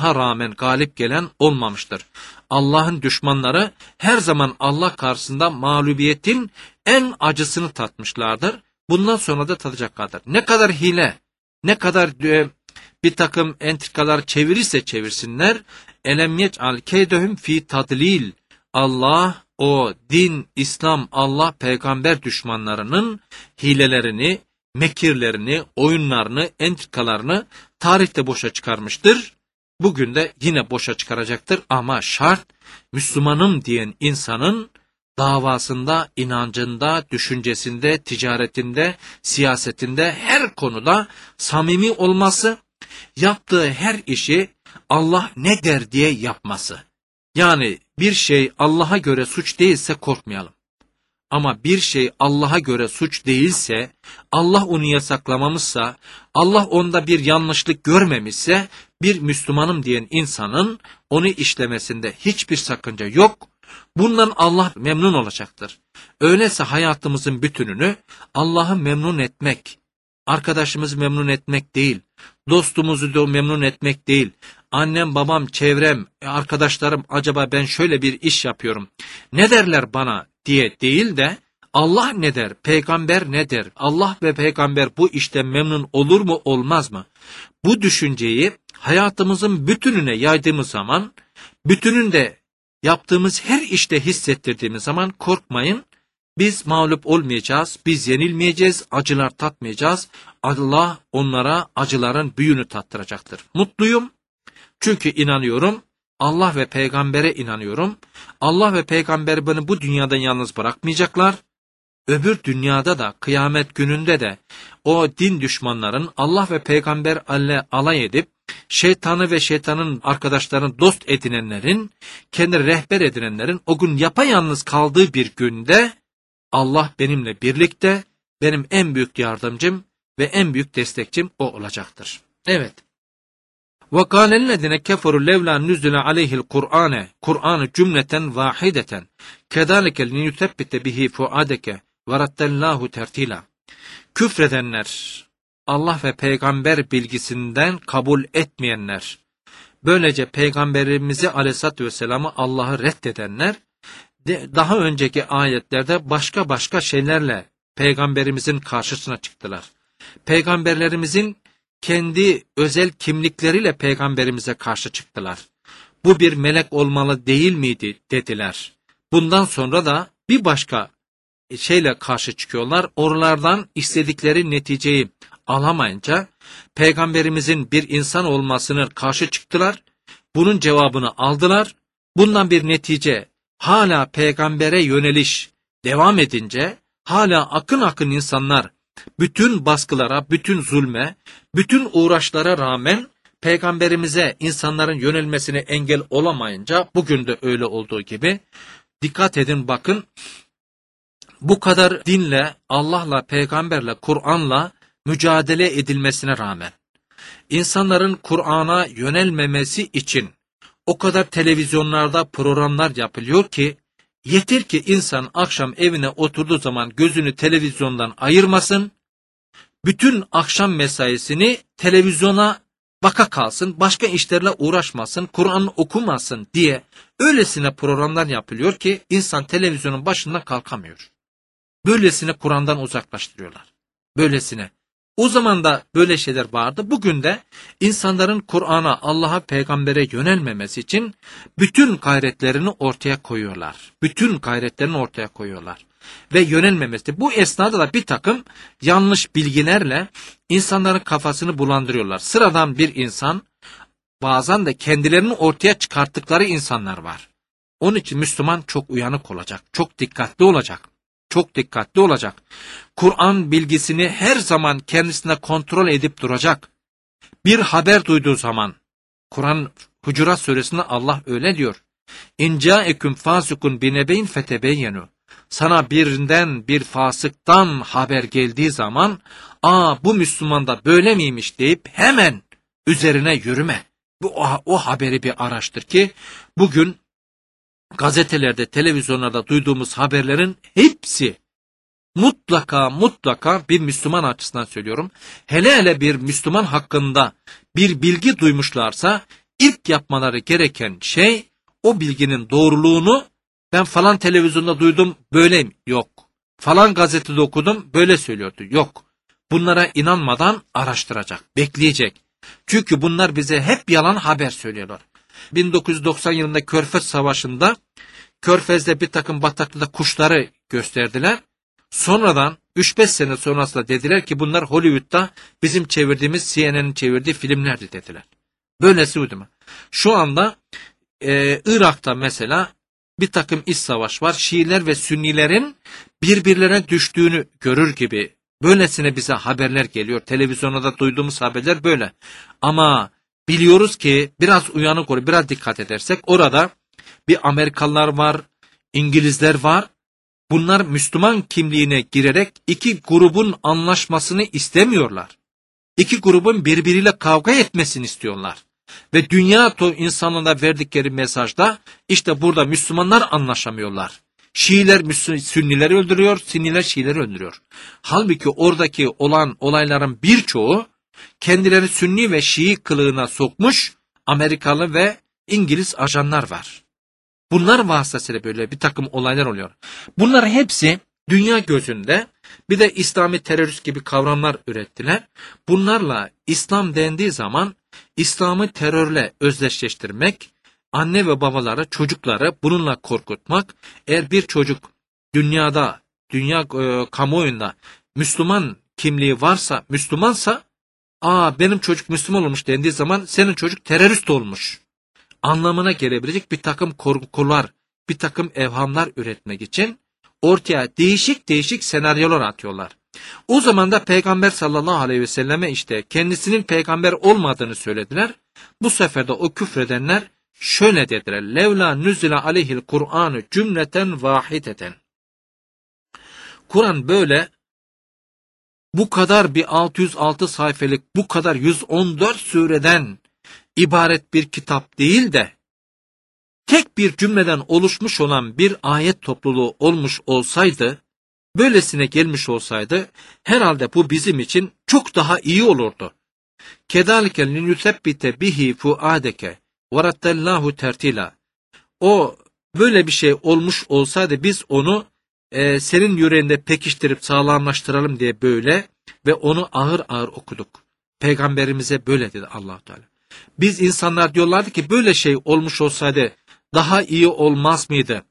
Allah'ın düşmanları her zaman Allah karşısında mağlubiyetin en acısını tatmışlardır. Bundan sonra da tadacaklardır. Ne kadar hile, ne kadar bir takım entrikalar çevirirse çevirsinler, elem yec'al keydehum fi tadlil. Allah o din, İslam, Allah, peygamber düşmanlarının hilelerini, mekirlerini, oyunlarını, entrikalarını tarihte boşa çıkarmıştır. Bugün de yine boşa çıkaracaktır ama şart Müslümanım diyen insanın davasında, inancında, düşüncesinde, ticaretinde, siyasetinde her konuda samimi olması, yaptığı her işi Allah ne der diye yapması. Yani bir şey Allah'a göre suç değilse korkmayalım. Ama bir şey Allah'a göre suç değilse, Allah onu yasaklamamışsa, Allah onda bir yanlışlık görmemişse, bir Müslümanım diyen insanın onu işlemesinde hiçbir sakınca yok. Bundan Allah memnun olacaktır. Öyleyse hayatımızın bütününü Allah'ı memnun etmek, arkadaşımızı memnun etmek değil, dostumuzu da memnun etmek değil, annem, babam, çevrem, arkadaşlarım acaba ben şöyle bir iş yapıyorum, ne derler bana diye değil de Allah ne der, peygamber ne der, Allah ve peygamber bu işten memnun olur mu olmaz mı? Bu düşünceyi hayatımızın bütününe yaydığımız zaman, bütününde yaptığımız her işte hissettirdiğimiz zaman korkmayın, biz mağlup olmayacağız, biz yenilmeyeceğiz, acılar tatmayacağız. Allah onlara acıların büyüğünü tattıracaktır. Mutluyum çünkü inanıyorum, Allah ve peygambere inanıyorum. Allah ve peygamber beni bu dünyadan yalnız bırakmayacaklar. Öbür dünyada da, kıyamet gününde de o din düşmanların Allah ve peygamber alay edip, şeytanı ve şeytanın arkadaşlarını dost edinenlerin, kendi rehber edinenlerin o gün yapayalnız kaldığı bir günde Allah benimle birlikte, benim en büyük yardımcım ve en büyük destekçim o olacaktır. Evet. وَقَالَ الَّذِينَ كَفَرُوا لَوْلَا نُزِّلَ عَلَيْهِ الْقُرْآنَ Kur'an-ı cümleten vahideten كَذَٰلِكَ لِنُثَبِّتَ بِهِ فُؤَادَكَ وَرَتَّلَّهُ تَرْتِيلًا. Küfredenler, Allah ve peygamber bilgisinden kabul etmeyenler, böylece peygamberimizi aleyhissalatü vesselam'ı Allah'ı reddedenler, daha önceki ayetlerde başka şeylerle peygamberimizin karşısına çıktılar. Peygamberlerimizin kendi özel kimlikleriyle peygamberimize karşı çıktılar. Bu bir melek olmalı değil miydi dediler. Bundan sonra da bir başka şeyle karşı çıkıyorlar. Oralardan istedikleri neticeyi alamayınca peygamberimizin bir insan olmasına karşı çıktılar. Bunun cevabını aldılar. Bundan bir netice hala peygambere yöneliş devam edince hala akın insanlar bütün baskılara, bütün zulme, bütün uğraşlara rağmen peygamberimize insanların yönelmesine engel olamayınca bugün de öyle olduğu gibi dikkat edin bakın bu kadar dinle, Allah'la, peygamberle, Kur'an'la mücadele edilmesine rağmen insanların Kur'an'a yönelmemesi için o kadar televizyonlarda programlar yapılıyor ki yeter ki insan akşam evine oturduğu zaman gözünü televizyondan ayırmasın, bütün akşam mesaisini televizyona baka kalsın, başka işlerle uğraşmasın, Kur'an okumasın diye öylesine programlar yapılıyor ki insan televizyonun başından kalkamıyor. Böylesine Kur'an'dan uzaklaştırıyorlar. Böylesine. O zaman da böyle şeyler vardı. Bugün de insanların Kur'an'a, Allah'a, peygambere yönelmemesi için bütün gayretlerini ortaya koyuyorlar. ve yönelmemesi. Bu esnada da bir takım yanlış bilgilerle insanların kafasını bulandırıyorlar. Sıradan bir insan, bazen de kendilerini ortaya çıkarttıkları insanlar var. Onun için Müslüman çok uyanık olacak, çok dikkatli olacak, çok dikkatli olacak. Kur'an bilgisini her zaman kendisine kontrol edip duracak. Bir haber duyduğu zaman, Kur'an Hucurat suresinde Allah öyle diyor. İn câeküm fâsikun binebeyn fetebeyyenu. Sana birinden bir fasıktan haber geldiği zaman, bu Müslüman da böyle miymiş deyip hemen üzerine yürüme. O haberi bir araştır ki bugün gazetelerde, televizyonlarda duyduğumuz haberlerin hepsi mutlaka bir Müslüman açısından söylüyorum. Hele bir Müslüman hakkında bir bilgi duymuşlarsa ilk yapmaları gereken şey o bilginin doğruluğunu, ben falan televizyonda duydum böyle yok. Falan gazetede okudum böyle söylüyordu. Yok. Bunlara inanmadan araştıracak, bekleyecek. Çünkü bunlar bize hep yalan haber söylüyorlar. 1990 yılında Körfez Savaşı'nda Körfez'de bir takım bataklıkta kuşları gösterdiler. Sonradan 3-5 sene sonrasında dediler ki bunlar Hollywood'da bizim çevirdiğimiz CNN'in çevirdiği filmlerdi dediler. Böylesi uydurma. Şu anda Irak'ta mesela bir takım iç savaş var. Şiiler ve Sünnilerin birbirlerine düştüğünü görür gibi böylesine bize haberler geliyor. Televizyonda da duyduğumuz haberler böyle. Ama biliyoruz ki biraz uyanık olup biraz dikkat edersek orada bir Amerikalılar var, İngilizler var. Bunlar Müslüman kimliğine girerek iki grubun anlaşmasını istemiyorlar. İki grubun birbiriyle kavga etmesini istiyorlar. Ve dünya insanlığına verdikleri mesajda işte burada Müslümanlar anlaşamıyorlar. Şiiler Sünnileri öldürüyor, Sünniler Şiileri öldürüyor. Halbuki oradaki olan olayların birçoğu kendileri Sünni ve Şii kılığına sokmuş Amerikalı ve İngiliz ajanlar var. Bunlar vasıtasıyla böyle bir takım olaylar oluyor. Bunlar hepsi dünya gözünde bir de İslami terörist gibi kavramlar ürettiler. Bunlarla İslam dendiği zaman İslam'ı terörle özdeşleştirmek, anne ve babaları, çocukları bununla korkutmak. Eğer bir çocuk dünya kamuoyunda Müslüman kimliği varsa, Müslümansa, benim çocuk Müslüman olmuş dendiği zaman senin çocuk terörist olmuş anlamına gelebilecek bir takım korkular, bir takım evhamlar üretmek için ortaya değişik senaryolar atıyorlar. O zaman da Peygamber sallallahu aleyhi ve selleme işte kendisinin peygamber olmadığını söylediler. Bu sefer de o küfredenler şöyle dediler. Levla nüzile aleyhil Kur'anu cümleten vahideten. Kur'an böyle bu kadar bir 606 sayfalık, bu kadar 114 sureden ibaret bir kitap değil de tek bir cümleden oluşmuş olan bir ayet topluluğu olmuş olsaydı, böylesine gelmiş olsaydı herhalde bu bizim için çok daha iyi olurdu. Kedalike linusebbite bihi fuadeke ve rattallahu tertila. O böyle bir şey olmuş olsaydı biz onu senin yüreğinde pekiştirip sağlamlaştıralım diye böyle ve onu ağır ağır okuduk. Peygamberimize böyle dedi Allah-u Teala. Biz insanlar diyorlardı ki böyle şey olmuş olsaydı daha iyi olmaz mıydı?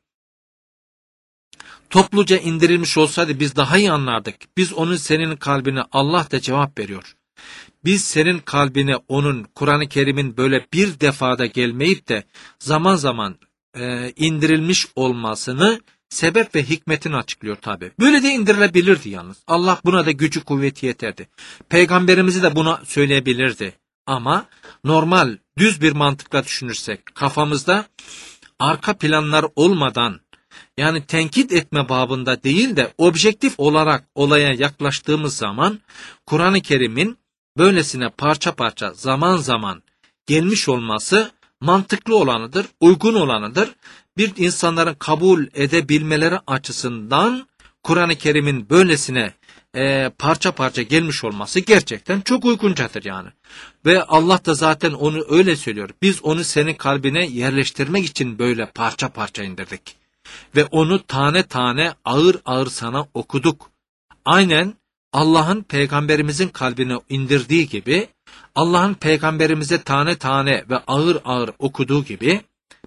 Topluca indirilmiş olsaydı biz daha iyi anlardık. Biz onun senin kalbine Allah da cevap veriyor. Biz senin kalbine onun Kur'an-ı Kerim'in böyle bir defada gelmeyip de zaman zaman indirilmiş olmasını sebep ve hikmetini açıklıyor tabi. Böyle de indirilebilirdi yalnız. Allah buna da gücü kuvveti yeterdi. Peygamberimizi de buna söyleyebilirdi. Ama normal düz bir mantıkla düşünürsek kafamızda arka planlar olmadan yani tenkit etme babında değil de objektif olarak olaya yaklaştığımız zaman Kur'an-ı Kerim'in böylesine parça parça zaman zaman gelmiş olması mantıklı olanıdır, uygun olanıdır. Bir insanların kabul edebilmeleri açısından Kur'an-ı Kerim'in böylesine parça parça gelmiş olması gerçekten çok uyguncadır yani. Ve Allah da zaten onu öyle söylüyor. Biz onu senin kalbine yerleştirmek için böyle parça parça indirdik. Ve onu tane tane ağır ağır sana okuduk. Aynen Allah'ın peygamberimizin kalbine indirdiği gibi, Allah'ın peygamberimize tane tane ve ağır ağır okuduğu gibi,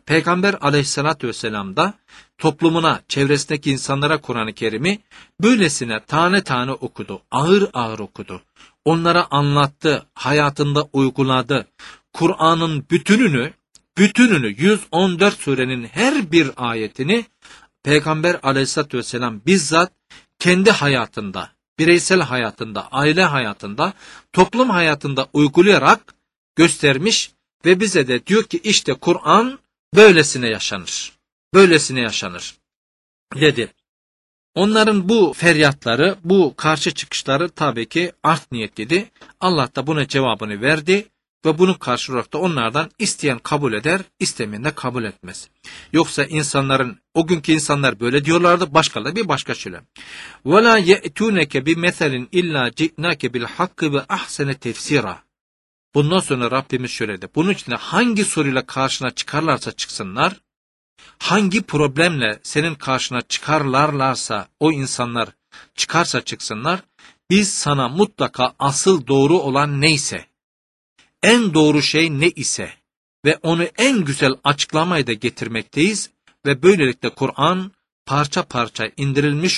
Peygamber aleyhissalatü vesselam da toplumuna, çevresindeki insanlara Kur'an-ı Kerim'i böylesine tane tane okudu, ağır ağır okudu. Onlara anlattı, hayatında uyguladı. Kur'an'ın bütününü 114 surenin her bir ayetini Peygamber aleyhissalatü vesselam bizzat kendi hayatında, bireysel hayatında, aile hayatında, toplum hayatında uygulayarak göstermiş ve bize de diyor ki işte Kur'an böylesine yaşanır. Böylesine yaşanır dedi. Onların bu feryatları, bu karşı çıkışları tabii ki art niyetliydi. Allah da buna cevabını verdi ve bunun karşı olarak da onlardan isteyen kabul eder, istemeyen de kabul etmez. Yoksa o günkü insanlar böyle diyorlardı, başkaları bir başka şöyle. وَلَا يَأْتُونَكَ بِمَثَلٍ اِلَّا جِئْنَاكَ بِالْحَقِّ وَاَحْسَنَ تَفْسِيرًا. Bundan sonra Rabbimiz şöyle de, bunun için de hangi soruyla karşına çıkarlarsa çıksınlar, hangi problemle senin karşına çıkarlarlarsa o insanlar çıkarsa çıksınlar, biz sana mutlaka asıl doğru olan neyse, en doğru şey ne ise ve onu en güzel açıklamayı da getirmekteyiz ve böylelikle Kur'an parça parça indirilmiş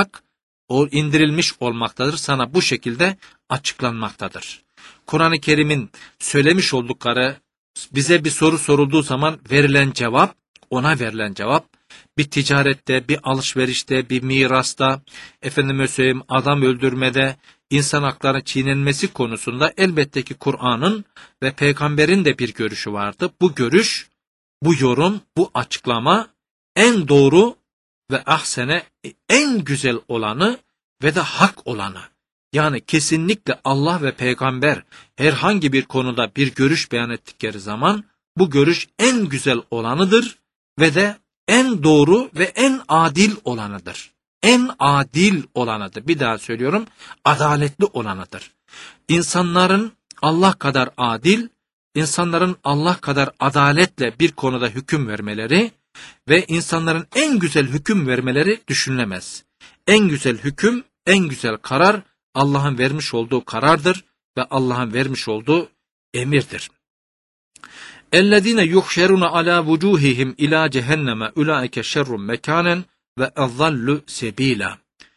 olmaktadır, sana bu şekilde açıklanmaktadır. Kur'an-ı Kerim'in söylemiş oldukları, bize bir soru sorulduğu zaman verilen cevap, ona verilen cevap, bir ticarette, bir alışverişte, bir mirasta, adam öldürmede, insan hakları çiğnenmesi konusunda elbette ki Kur'an'ın ve peygamberin de bir görüşü vardı. Bu görüş, bu yorum, bu açıklama en doğru ve ahsene, en güzel olanı ve de hak olanı. Yani kesinlikle Allah ve peygamber herhangi bir konuda bir görüş beyan ettikleri zaman bu görüş en güzel olanıdır ve de en doğru ve en adil olanıdır. En adil olanıdır. Bir daha söylüyorum, adaletli olanıdır. İnsanların Allah kadar adil, insanların Allah kadar adaletle bir konuda hüküm vermeleri ve insanların en güzel hüküm vermeleri düşünülemez. En güzel hüküm, en güzel karar Allah'ın vermiş olduğu karardır ve Allah'ın vermiş olduğu emirdir. اَلَّذ۪ينَ يُحْشَرُونَ عَلَى وُجُوهِهِمْ اِلَى جَهَنَّمَ اُولَٰئِكَ شَرٌ مَكَانًا وَاَضَلُّ سَب۪يلًا.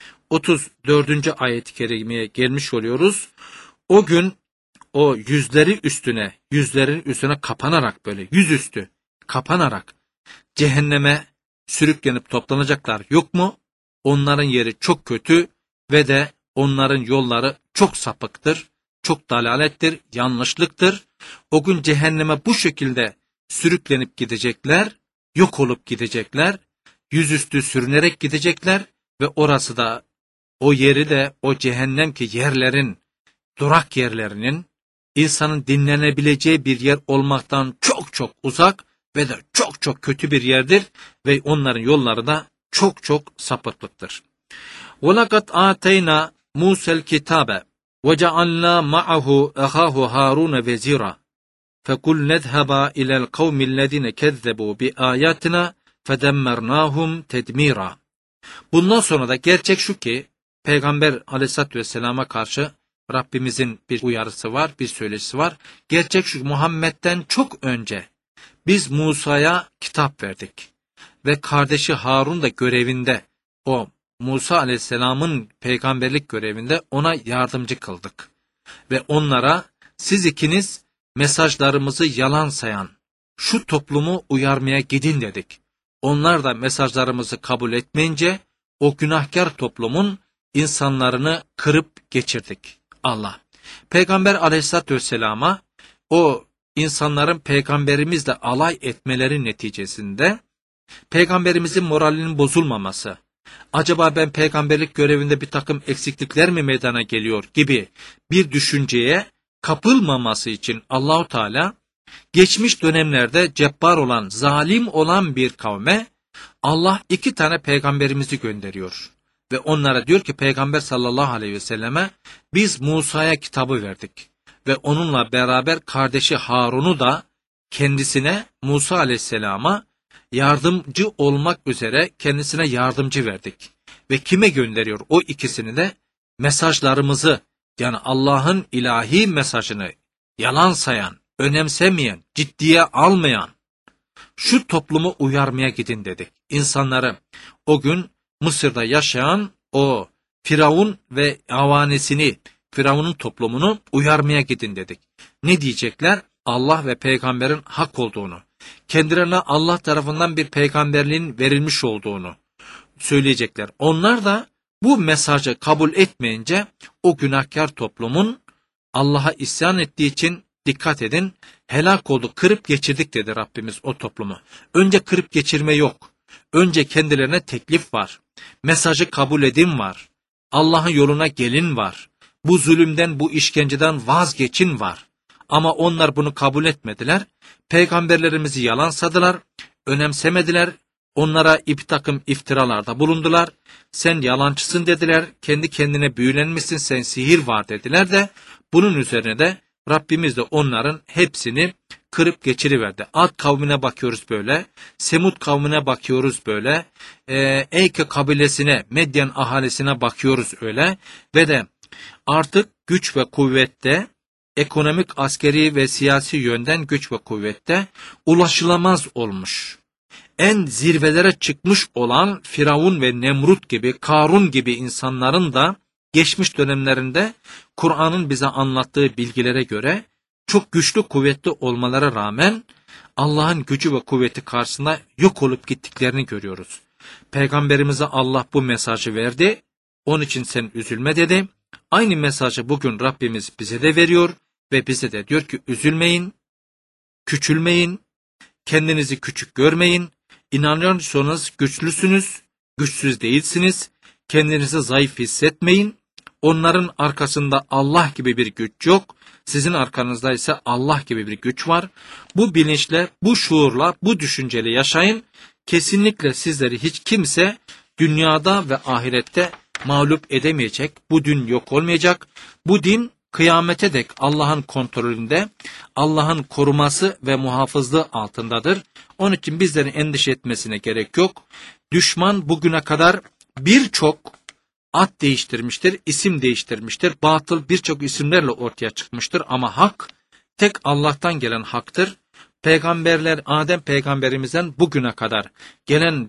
34. ayet-i kerimeye gelmiş oluyoruz. O gün o yüzlerin üstüne kapanarak, böyle yüzüstü kapanarak cehenneme sürüklenip toplanacaklar yok mu? Onların yeri çok kötü ve de onların yolları çok sapıktır, çok dalalettir, yanlışlıktır. O gün cehenneme bu şekilde sürüklenip gidecekler, yok olup gidecekler, yüzüstü sürünerek gidecekler ve orası da, o yeri de, o cehennem ki yerlerin, durak yerlerinin, insanın dinlenebileceği bir yer olmaktan çok çok uzak ve de çok çok kötü bir yerdir ve onların yolları da çok çok sapıklıktır. وَلَقَدْ آتَيْنَا مُوسَى الْكِتَابَ وَجَعَلْنَا مَعَهُ أَخَاهُ هَارُونَ وَزِيرًا فَقُلْ نَذْهَبَا إِلَى الْقَوْمِ الَّذِينَ كَذَّبُوا بِآيَاتِنَا فَدَمَّرْنَاهُمْ تَدْمِيرًا. Bundan sonra da gerçek şu ki, Peygamber aleyhissalatü vesselama karşı Rabbimizin bir uyarısı var, bir söyleşisi var. Gerçek şu, Muhammed'den çok önce biz Musa'ya kitap verdik ve kardeşi Harun da görevinde, o Musa aleyhisselamın peygamberlik görevinde ona yardımcı kıldık. Ve onlara, siz ikiniz mesajlarımızı yalan sayan şu toplumu uyarmaya gidin dedik. Onlar da mesajlarımızı kabul etmeyince o günahkar toplumun insanlarını kırıp geçirdik. Allah. Peygamber aleyhissalatü vesselama o insanların peygamberimizle alay etmeleri neticesinde peygamberimizin moralinin bozulmaması, acaba ben peygamberlik görevinde bir takım eksiklikler mi meydana geliyor gibi bir düşünceye kapılmaması için Allahu Teala geçmiş dönemlerde cebbar olan, zalim olan bir kavme Allah 2 tane peygamberimizi gönderiyor. Ve onlara diyor ki Peygamber sallallahu aleyhi ve selleme biz Musa'ya kitabı verdik. Ve onunla beraber kardeşi Harun'u da kendisine, Musa aleyhisselama yardımcı olmak üzere kendisine yardımcı verdik. Ve kime gönderiyor? O ikisini de mesajlarımızı, yani Allah'ın ilahi mesajını yalan sayan, önemsemeyen, ciddiye almayan, şu toplumu uyarmaya gidin dedik. İnsanları, o gün Mısır'da yaşayan o Firavun ve avanesini, Firavun'un toplumunu uyarmaya gidin dedik. Ne diyecekler? Allah ve peygamberin hak olduğunu, kendilerine Allah tarafından bir peygamberliğin verilmiş olduğunu söyleyecekler. Onlar da bu mesajı kabul etmeyince o günahkar toplumun Allah'a isyan ettiği için dikkat edin, helak oldu, kırıp geçirdik dedi Rabbimiz o toplumu. Önce kırıp geçirme yok. Önce kendilerine teklif var. Mesajı kabul edin var. Allah'ın yoluna gelin var. Bu zulümden, bu işkenceden vazgeçin var. Ama onlar bunu kabul etmediler. Peygamberlerimizi yalansadılar, önemsemediler. Onlara bir takım iftiralarda bulundular. Sen yalancısın dediler, kendi kendine büyülenmişsin, sen sihir var dediler de bunun üzerine de Rabbimiz de onların hepsini kırıp geçiriverdi. Ad kavmine bakıyoruz böyle, Semud kavmine bakıyoruz böyle, Eyke kabilesine, Medyen ahalisine bakıyoruz öyle ve de artık güç ve kuvvette, ekonomik, askeri ve siyasi yönden güç ve kuvvette ulaşılamaz olmuş. En zirvelere çıkmış olan Firavun ve Nemrut gibi, Karun gibi insanların da geçmiş dönemlerinde Kur'an'ın bize anlattığı bilgilere göre çok güçlü, kuvvetli olmalara rağmen Allah'ın gücü ve kuvveti karşısında yok olup gittiklerini görüyoruz. Peygamberimize Allah bu mesajı verdi. Onun için sen üzülme dedi. Aynı mesajı bugün Rabbimiz bize de veriyor ve bize de diyor ki üzülmeyin, küçülmeyin, kendinizi küçük görmeyin. İnanıyorsanız güçlüsünüz, güçsüz değilsiniz. Kendinizi zayıf hissetmeyin. Onların arkasında Allah gibi bir güç yok. Sizin arkanızda ise Allah gibi bir güç var. Bu bilinçle, bu şuurla, bu düşünceyle yaşayın. Kesinlikle sizleri hiç kimse dünyada ve ahirette mağlup edemeyecek. Bu din yok olmayacak. Bu din kıyamete dek Allah'ın kontrolünde, Allah'ın koruması ve muhafızlığı altındadır. Onun için bizlerin endişe etmesine gerek yok. Düşman bugüne kadar birçok ad değiştirmiştir, isim değiştirmiştir. Batıl birçok isimlerle ortaya çıkmıştır ama hak tek Allah'tan gelen haktır. Peygamberler, Adem peygamberimizden bugüne kadar gelen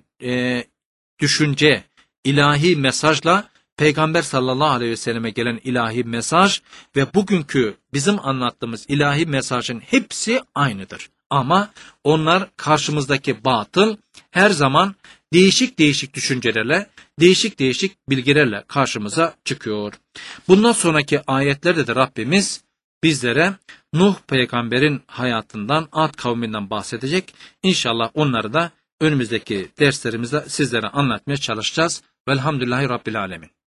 düşünce, ilahi mesajla Peygamber sallallahu aleyhi ve selleme gelen ilahi mesaj ve bugünkü bizim anlattığımız ilahi mesajın hepsi aynıdır. Ama onlar karşımızdaki batıl her zaman değişik değişik düşüncelerle, değişik değişik bilgilerle karşımıza çıkıyor. Bundan sonraki ayetlerde de Rabbimiz bizlere Nuh peygamberin hayatından, Ad kavminden bahsedecek. İnşallah onları da önümüzdeki derslerimizde sizlere anlatmaya çalışacağız. Velhamdülillahi Rabbil Alemin.